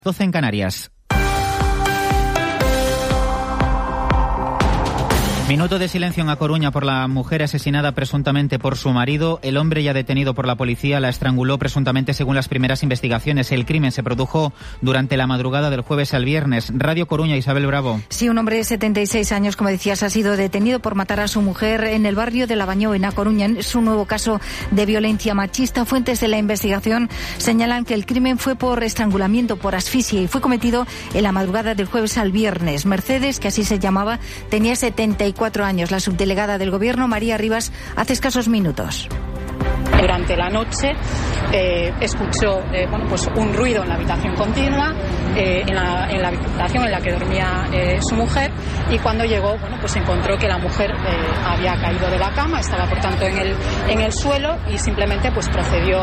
12 en Canarias. Minuto de silencio en A Coruña por la mujer asesinada presuntamente por su marido. El hombre ya detenido por la policía la estranguló presuntamente según las primeras investigaciones. El crimen se produjo durante la madrugada del jueves al viernes. Radio Coruña, Isabel Bravo. Sí, un hombre de 76 años, como decías, ha sido detenido por matar a su mujer en el barrio de Lavañó, en A Coruña. Es un nuevo caso de violencia machista. Fuentes de la investigación señalan que el crimen fue por estrangulamiento, por asfixia, y fue cometido en la madrugada del jueves al viernes. Mercedes, que así se llamaba, tenía 74 años. La subdelegada del Gobierno, María Rivas, hace escasos minutos. Durante la noche escuchó un ruido en la habitación continua, en la habitación en la que dormía su mujer, y cuando llegó encontró que la mujer había caído de la cama, estaba por tanto en el suelo, y simplemente procedió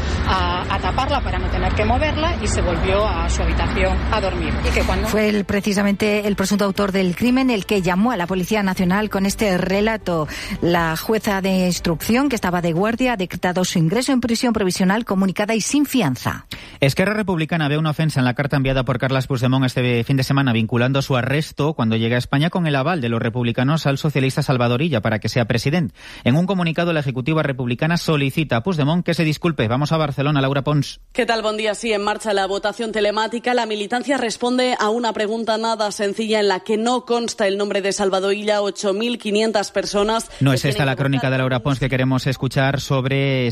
a taparla para no tener que moverla, y se volvió a su habitación a dormir. Y que fue precisamente el presunto autor del crimen el que llamó a la Policía Nacional con este relato. La jueza de instrucción, que estaba de guardia, ha decretado su ingreso en prisión provisional comunicada y sin fianza. Esquerra Republicana ve una ofensa en la carta enviada por Carles Puigdemont este fin de semana, vinculando su arresto cuando llegue a España con el aval de los republicanos al socialista Salvador Illa para que sea presidente. En un comunicado, la Ejecutiva Republicana solicita a Puigdemont que se disculpe. Vamos a Barcelona, Laura Pons. ¿Qué tal? Buen día. Sí, en marcha la votación telemática. La militancia responde a una pregunta nada sencilla en la que no consta el nombre de Salvador Illa. 8.500 personas. No es esta la crónica de Laura Pons que queremos escuchar sobre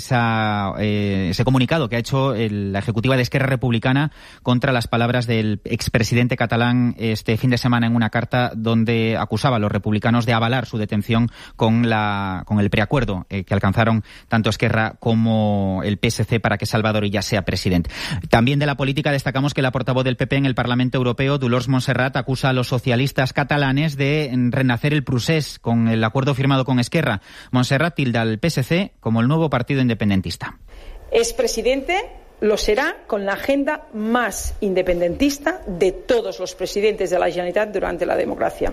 ese comunicado que ha hecho la Ejecutiva de Esquerra Republicana contra las palabras del expresidente catalán este fin de semana en una carta donde acusaba a los republicanos de avalar su detención con el preacuerdo que alcanzaron tanto Esquerra como el PSC para que Salvador Illa sea presidente. También de la política destacamos que la portavoz del PP en el Parlamento Europeo, Dolors Montserrat, acusa a los socialistas catalanes de renacer el procés con el acuerdo firmado con Esquerra. Montserrat tilda al PSC como el nuevo partido independentista. Es presidente, lo será con la agenda más independentista de todos los presidentes de la Generalitat durante la democracia.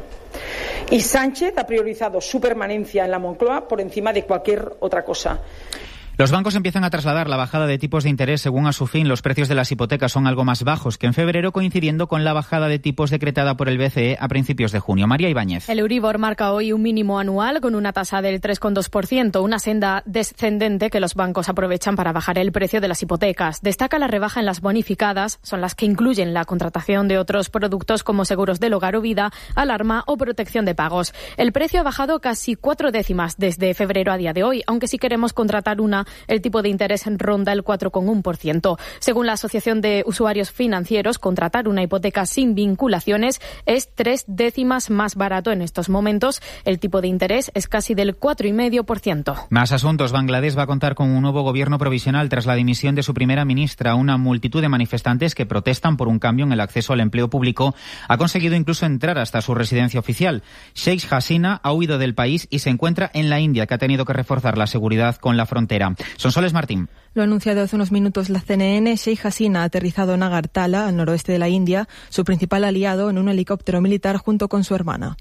Y Sánchez ha priorizado su permanencia en la Moncloa por encima de cualquier otra cosa. Los bancos empiezan a trasladar la bajada de tipos de interés según a su fin. Los precios de las hipotecas son algo más bajos que en febrero, coincidiendo con la bajada de tipos decretada por el BCE a principios de junio. María Ibáñez. El Euribor marca hoy un mínimo anual con una tasa del 3,2%, una senda descendente que los bancos aprovechan para bajar el precio de las hipotecas. Destaca la rebaja en las bonificadas, son las que incluyen la contratación de otros productos como seguros del hogar o vida, alarma o protección de pagos. El precio ha bajado casi 4 décimas desde febrero a día de hoy, aunque si queremos contratar una, el tipo de interés ronda el 4,1%. Según la Asociación de Usuarios Financieros, contratar una hipoteca sin vinculaciones es 3 décimas más barato en estos momentos. El tipo de interés es casi del 4,5%. Más asuntos. Bangladesh va a contar con un nuevo gobierno provisional tras la dimisión de su primera ministra. Una multitud de manifestantes que protestan por un cambio en el acceso al empleo público ha conseguido incluso entrar hasta su residencia oficial. Sheikh Hasina ha huido del país y se encuentra en la India, que ha tenido que reforzar la seguridad con la frontera. Sonsoles Martín. Lo ha anunciado hace unos minutos la CNN. Sheikh Hasina ha aterrizado en Agartala, al noroeste de la India, su principal aliado, en un helicóptero militar junto con su hermana.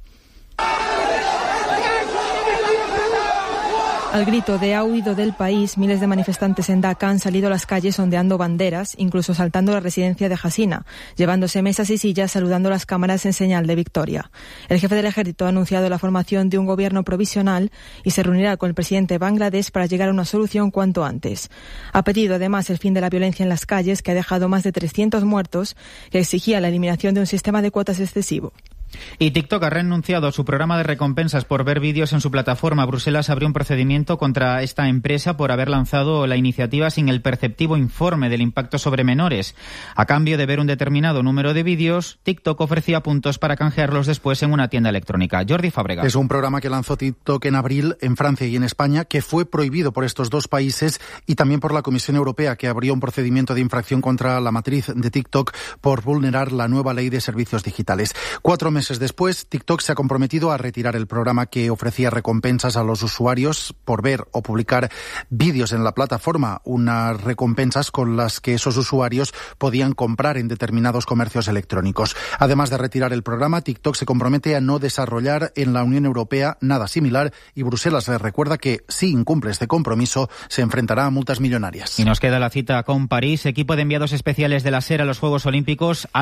Al grito de "ha huido del país", miles de manifestantes en Dhaka han salido a las calles ondeando banderas, incluso saltando la residencia de Hasina, llevándose mesas y sillas, saludando las cámaras en señal de victoria. El jefe del ejército ha anunciado la formación de un gobierno provisional y se reunirá con el presidente de Bangladesh para llegar a una solución cuanto antes. Ha pedido además el fin de la violencia en las calles, que ha dejado más de 300 muertos, que exigía la eliminación de un sistema de cuotas excesivo. Y TikTok ha renunciado a su programa de recompensas por ver vídeos en su plataforma. Bruselas abrió un procedimiento contra esta empresa por haber lanzado la iniciativa sin el perceptivo informe del impacto sobre menores. A cambio de ver un determinado número de vídeos, TikTok ofrecía puntos para canjearlos después en una tienda electrónica. Jordi Fábrega. Es un programa que lanzó TikTok en abril en Francia y en España, que fue prohibido por estos dos países y también por la Comisión Europea, que abrió un procedimiento de infracción contra la matriz de TikTok por vulnerar la nueva ley de servicios digitales. 4 meses meses después, TikTok se ha comprometido a retirar el programa que ofrecía recompensas a los usuarios por ver o publicar vídeos en la plataforma, unas recompensas con las que esos usuarios podían comprar en determinados comercios electrónicos. Además de retirar el programa, TikTok se compromete a no desarrollar en la Unión Europea nada similar y Bruselas les recuerda que si incumple este compromiso se enfrentará a multas millonarias. Y nos queda la cita con París. Equipo de enviados especiales de la SER a los Juegos Olímpicos